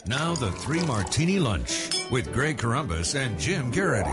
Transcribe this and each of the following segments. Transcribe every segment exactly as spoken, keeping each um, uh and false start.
Now the Three Martini Lunch with Greg Corombos and Jim Garrity.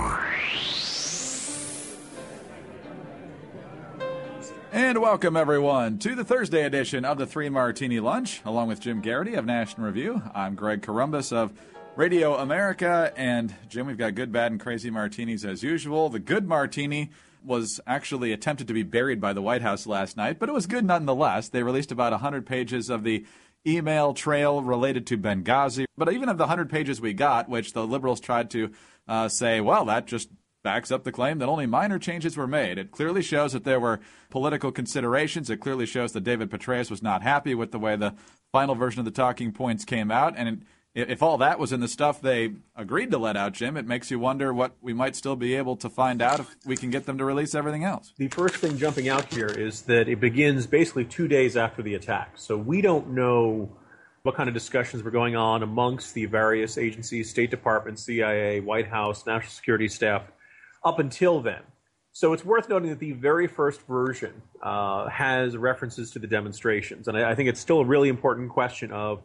And welcome, everyone, to the Thursday edition of the Three Martini Lunch, along with Jim Garrity of National Review. I'm Greg Corombos of Radio America, and Jim, we've got good, bad, and crazy martinis as usual. The good martini was actually attempted to be buried by the White House last night, but it was good nonetheless. They released about one hundred pages of the email trail related to Benghazi. But even of the one hundred pages we got, which the liberals tried to uh, say, well, that just backs up the claim that only minor changes were made. It clearly shows that there were political considerations. It clearly shows that David Petraeus was not happy with the way the final version of the talking points came out. And it, if all that was in the stuff they agreed to let out, Jim, it makes you wonder what we might still be able to find out if we can get them to release everything else. The first thing jumping out here is that it begins basically two days after the attack. So we don't know what kind of discussions were going on amongst the various agencies, State Department, C I A, White House, National Security staff, up until then. So it's worth noting that the very first version uh, has references to the demonstrations. And I, I think it's still a really important question of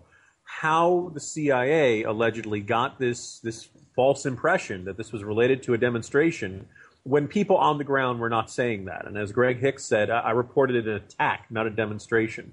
how the C I A allegedly got this, this false impression that this was related to a demonstration when people on the ground were not saying that. And as Greg Hicks said, I, I reported an attack, not a demonstration.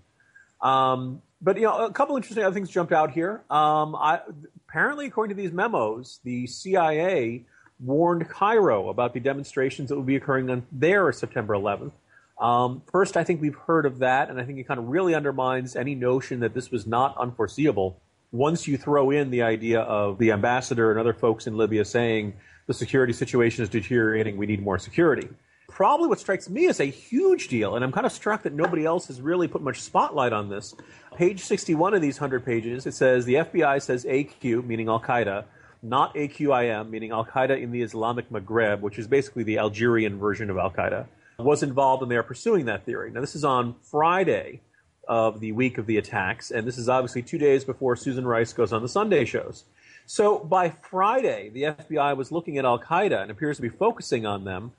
Um, but, you know, a couple interesting other things jumped out here. Um, I, apparently, according to these memos, the C I A warned Cairo about the demonstrations that would be occurring on their September eleventh. Um, first, I think we've heard of that, and I think it kind of really undermines any notion that this was not unforeseeable. Once you throw in the idea of the ambassador and other folks in Libya saying the security situation is deteriorating, we need more security. Probably what strikes me as a huge deal, and I'm kind of struck that nobody else has really put much spotlight on this. Page sixty-one of these one hundred pages, it says the F B I says A Q, meaning Al-Qaeda, not A Q I M, meaning Al-Qaeda in the Islamic Maghreb, which is basically the Algerian version of Al-Qaeda, was involved, and they are pursuing that theory. Now, this is on Friday of the week of the attacks, and this is obviously two days before Susan Rice goes on the Sunday shows. So by Friday, the F B I was looking at Al-Qaeda and appears to be focusing on them,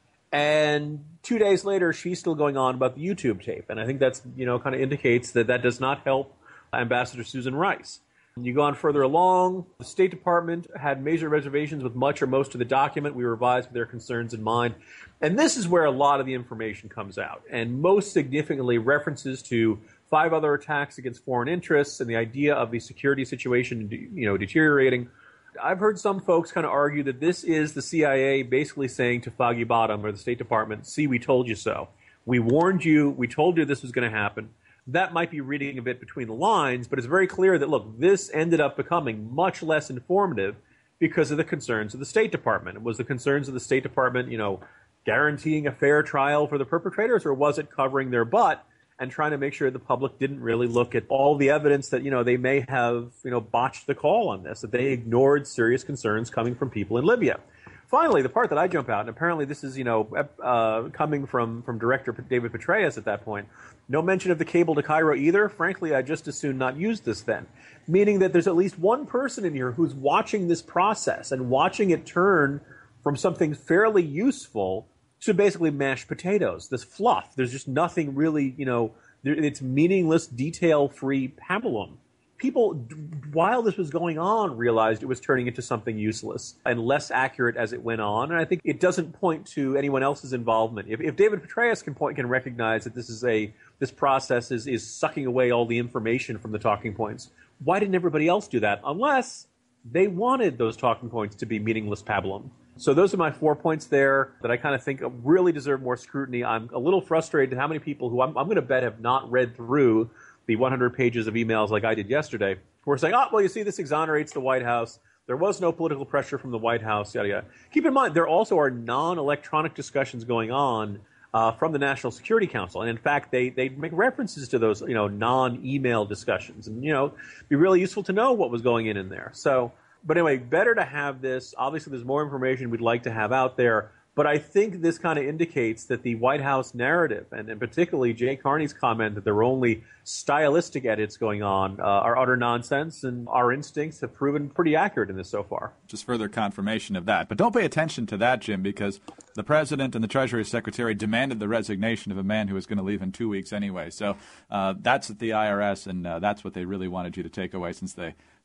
and two days later, she's still going on about the YouTube tape. And I think that's, you know, kind of indicates that that does not help Ambassador Susan Rice. You go on further along, the State Department had major reservations with much or most of the document. We revised with their concerns in mind. And this is where a lot of the information comes out. And most significantly, references to five other attacks against foreign interests and the idea of the security situation, you know, deteriorating. I've heard some folks kind of argue that this is the C I A basically saying to Foggy Bottom or the State Department, see, we told you so. We warned you. We told you this was going to happen. That might be reading a bit between the lines, but it's very clear that, look, this ended up becoming much less informative because of the concerns of the State Department. Was the concerns of the State Department, you know, guaranteeing a fair trial for the perpetrators, or was it covering their butt and trying to make sure the public didn't really look at all the evidence that, you know, they may have, you know, botched the call on this, that they ignored serious concerns coming from people in Libya? Finally, the part that I jump out, and apparently this is, you know, uh, coming from, from Director David Petraeus at that point, no mention of the cable to Cairo either. Frankly, I'd just as soon not use this then. Meaning that there's at least one person in here who's watching this process and watching it turn from something fairly useful to basically mashed potatoes, this fluff. There's just nothing really, you know, it's meaningless, detail-free pablum. People, while this was going on, realized it was turning into something useless and less accurate as it went on. And I think it doesn't point to anyone else's involvement. If, if David Petraeus can point, can recognize that this is a this process is, is sucking away all the information from the talking points, why didn't everybody else do that? Unless they wanted those talking points to be meaningless pablum. So those are my four points there that I kind of think really deserve more scrutiny. I'm a little frustrated at how many people who I'm, I'm going to bet have not read through the one hundred pages of emails like I did yesterday, who are saying, oh, well, you see, this exonerates the White House. There was no political pressure from the White House, yada, yada. Keep in mind, there also are non-electronic discussions going on uh, from the National Security Council. And in fact, they, they make references to those, you know, non-email discussions. And, you know, it'd be really useful to know what was going in in there. So, but anyway, better to have this. Obviously, there's more information we'd like to have out there. But I think this kind of indicates that the White House narrative, and, and particularly Jay Carney's comment that there were only stylistic edits going on, uh, are utter nonsense, and our instincts have proven pretty accurate in this so far. Just further confirmation of that. But don't pay attention to that, Jim, because the President and the Treasury Secretary demanded the resignation of a man who was going to leave in two weeks anyway. So uh, that's at the I R S, and uh, that's what they really wanted you to take away, since they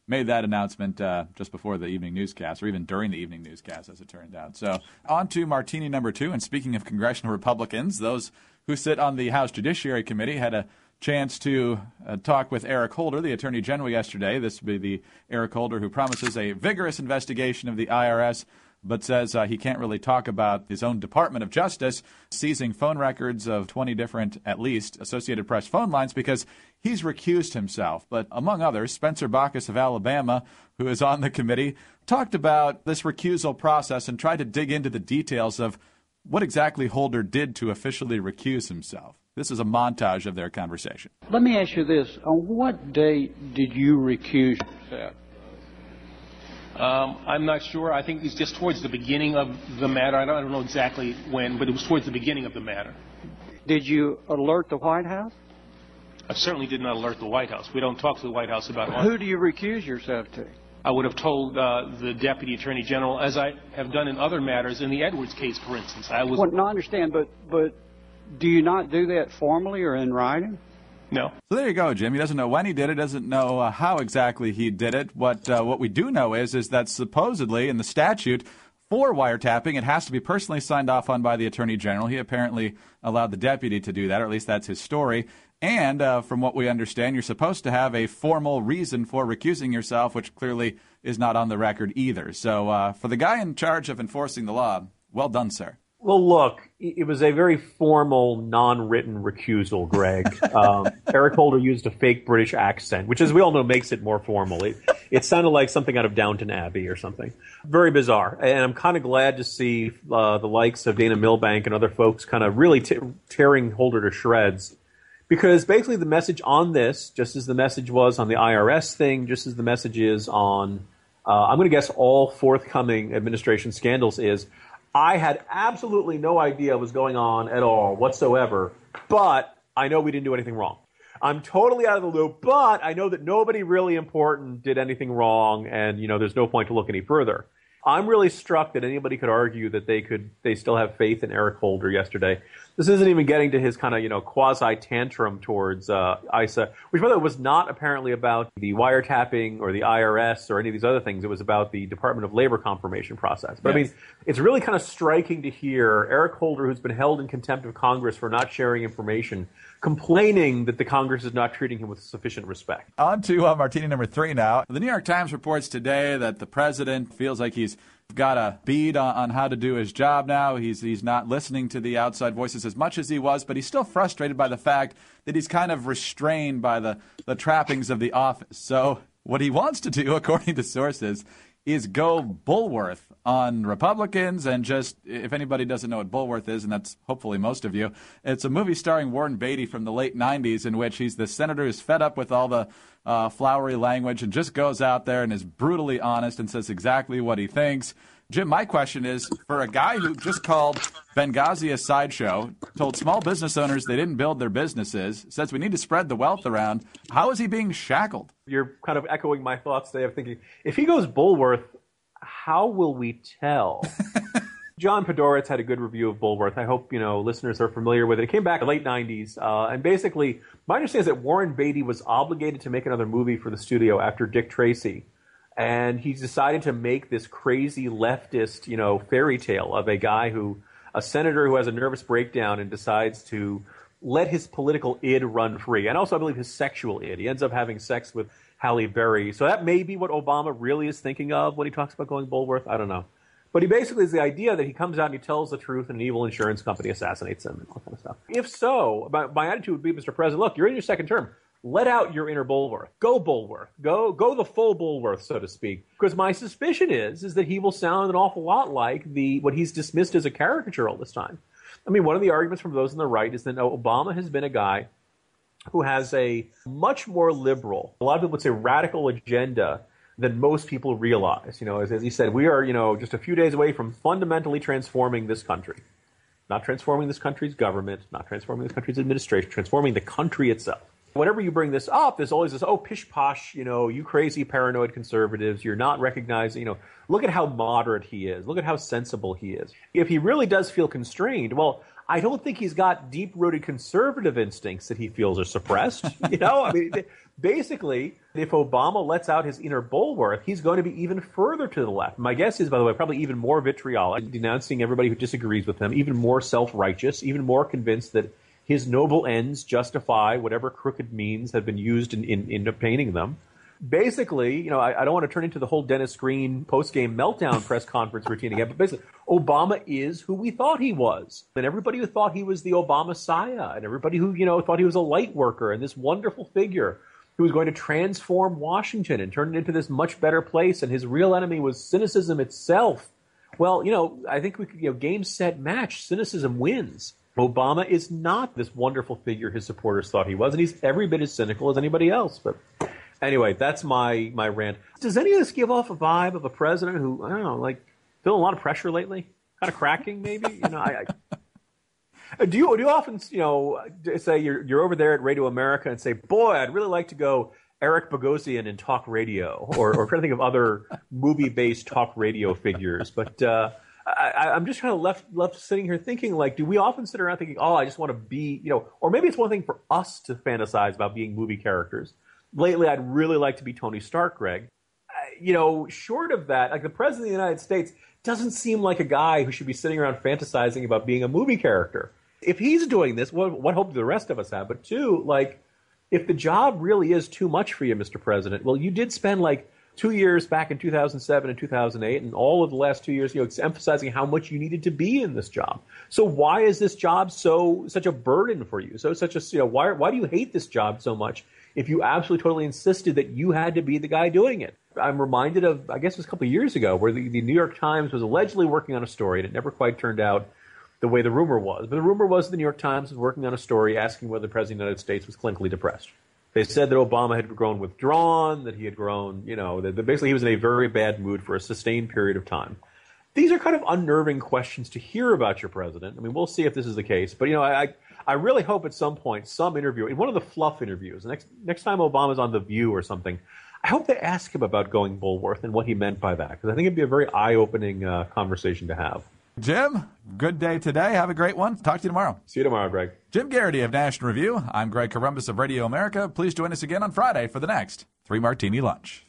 made that announcement uh, just before the evening newscast, or even during the evening newscast, as it turned out. So on to Martini number two. And speaking of congressional Republicans, those who sit on the House Judiciary Committee had a chance to uh, talk with Eric Holder, the Attorney General, yesterday. This would be the Eric Holder who promises a vigorous investigation of the I R S, but says uh, he can't really talk about his own Department of Justice seizing phone records of twenty different, at least, Associated Press phone lines because he's recused himself. But among others, Spencer Bachus of Alabama, who is on the committee, talked about this recusal process and tried to dig into the details of what exactly Holder did to officially recuse himself. This is a montage of their conversation. Let me ask you this. On what date did you recuse yourself? Um, I'm not sure. I think it's just towards the beginning of the matter. I don't, I don't know exactly when, but it was towards the beginning of the matter. Did you alert the White House? I certainly did not alert the White House. We don't talk to the White House about... Who do you recuse yourself to? I would have told uh, the Deputy Attorney General, as I have done in other matters, in the Edwards case, for instance. I was... Well, no, I understand, but, but do you not do that formally or in writing? No. So there you go, Jim. He doesn't know when he did it, doesn't know uh, how exactly he did it. What uh, what we do know is is that supposedly in the statute for wiretapping, it has to be personally signed off on by the Attorney General. He apparently allowed the deputy to do that, or at least that's his story. And uh, from what we understand, you're supposed to have a formal reason for recusing yourself, which clearly is not on the record either. So uh, for the guy in charge of enforcing the law, well done, sir. Well, look, it was a very formal, non-written recusal, Greg. Um, Eric Holder used a fake British accent, which, as we all know, makes it more formal. It, it sounded like something out of Downton Abbey or something. Very bizarre. And I'm kind of glad to see uh, the likes of Dana Milbank and other folks kind of really t- tearing Holder to shreds. Because basically the message on this, just as the message was on the I R S thing, just as the message is on, uh, I'm going to guess all forthcoming administration scandals is, I had absolutely no idea what was going on at all whatsoever, but I know we didn't do anything wrong. I'm totally out of the loop, but I know that nobody really important did anything wrong, and, you know, there's no point to look any further. I'm really struck that anybody could argue that they could, they still have faith in Eric Holder yesterday. This isn't even getting to his kind of, you know, quasi-tantrum towards uh, I S A, which, by the way, was not apparently about the wiretapping or the I R S or any of these other things. It was about the Department of Labor confirmation process. But, yes. I mean, it's really kind of striking to hear Eric Holder, who's been held in contempt of Congress for not sharing information, complaining that the Congress is not treating him with sufficient respect. On to uh, Martini number three now. The New York Times reports today that the president feels like he's got a bead on, on how to do his job now. He's he's not listening to the outside voices as much as he was, but he's still frustrated by the fact that he's kind of restrained by the, the trappings of the office. So what he wants to do, according to sources, is go Bulworth on Republicans. And just, if anybody doesn't know what Bulworth is, and that's hopefully most of you, it's a movie starring Warren Beatty from the late nineties in which he's the senator who's fed up with all the uh, flowery language and just goes out there and is brutally honest and says exactly what he thinks. Jim, my question is, for a guy who just called Benghazi a sideshow, told small business owners they didn't build their businesses, says we need to spread the wealth around, how is he being shackled? You're kind of echoing my thoughts today of thinking, if he goes Bulworth, how will we tell? John Podhoretz had a good review of Bulworth. I hope, you know, listeners are familiar with it. It came back in the late nineties, uh, and basically, my understanding is that Warren Beatty was obligated to make another movie for the studio after Dick Tracy. And he decided to make this crazy leftist, you know, fairy tale of a guy who, a senator who has a nervous breakdown and decides to let his political id run free. And also, I believe, his sexual id. He ends up having sex with Halle Berry. So that may be what Obama really is thinking of when he talks about going Bulworth. I don't know. But he basically is the idea that he comes out and he tells the truth and an evil insurance company assassinates him and all that kind of stuff. If so, my, my attitude would be, Mister President, look, you're in your second term. Let out your inner Bulworth. Go Bulworth. Go go the full Bulworth, so to speak. Because my suspicion is is that he will sound an awful lot like the what he's dismissed as a caricature all this time. I mean, one of the arguments from those on the right is that Obama has been a guy who has a much more liberal, a lot of people would say radical agenda than most people realize. You know, as, as he said, we are, you know, just a few days away from fundamentally transforming this country. Not transforming this country's government, not transforming this country's administration, transforming the country itself. Whenever you bring this up, there's always this, oh, pish-posh, you know, you crazy paranoid conservatives, you're not recognizing, you know, look at how moderate he is. Look at how sensible he is. If he really does feel constrained, well, I don't think he's got deep-rooted conservative instincts that he feels are suppressed. You know, I mean, basically, if Obama lets out his inner Bulworth, he's going to be even further to the left. My guess is, by the way, probably even more vitriolic, denouncing everybody who disagrees with him, even more self-righteous, even more convinced that his noble ends justify whatever crooked means have been used in, in, in obtaining them. Basically, you know, I, I don't want to turn into the whole Dennis Green post-game meltdown press conference routine again, but basically, Obama is who we thought he was. And everybody who thought he was the Obama-Messiah, and everybody who, you know, thought he was a light worker and this wonderful figure who was going to transform Washington and turn it into this much better place, and his real enemy was cynicism itself. Well, you know, I think we could, you know, game, set, match. Cynicism wins. Obama is not this wonderful figure his supporters thought he was, and he's every bit as cynical as anybody else. But anyway, that's my, my rant. Does any of this give off a vibe of a president who, I don't know, like, feeling a lot of pressure lately? Kind of cracking, maybe? You know, I, I do you do you often, you know, say you're you're over there at Radio America and say, boy, I'd really like to go Eric Bogosian in talk radio, or or trying to think of other movie-based talk radio figures, but. Uh, I, I'm just kind of left left sitting here thinking, like, do we often sit around thinking, oh, I just want to be, you know, or maybe it's one thing for us to fantasize about being movie characters. Lately, I'd really like to be Tony Stark, Greg. Uh, you know, short of that, like the President of the United States doesn't seem like a guy who should be sitting around fantasizing about being a movie character. If he's doing this, what, what hope do the rest of us have? But two, like, if the job really is too much for you, Mister President, well, you did spend like two years back in two thousand seven and two thousand eight, and all of the last two years, you know, emphasizing how much you needed to be in this job. So why is this job so such a burden for you? So such a, you know, why why do you hate this job so much if you absolutely totally insisted that you had to be the guy doing it? I'm reminded of, I guess it was a couple of years ago, where the, the New York Times was allegedly working on a story, and it never quite turned out the way the rumor was. But the rumor was the New York Times was working on a story asking whether the President of the United States was clinically depressed. They said that Obama had grown withdrawn, that he had grown, you know, that basically he was in a very bad mood for a sustained period of time. These are kind of unnerving questions to hear about your president. I mean, we'll see if this is the case. But, you know, I I really hope at some point, some interview, in one of the fluff interviews, next next time Obama's on The View or something, I hope they ask him about going Bulworth and what he meant by that, because I think it'd be a very eye-opening uh, conversation to have. Jim, good day today. Have a great one. Talk to you tomorrow. See you tomorrow, Greg. Jim Garrity of National Review. I'm Greg Corombos of Radio America. Please join us again on Friday for the next Three Martini Lunch.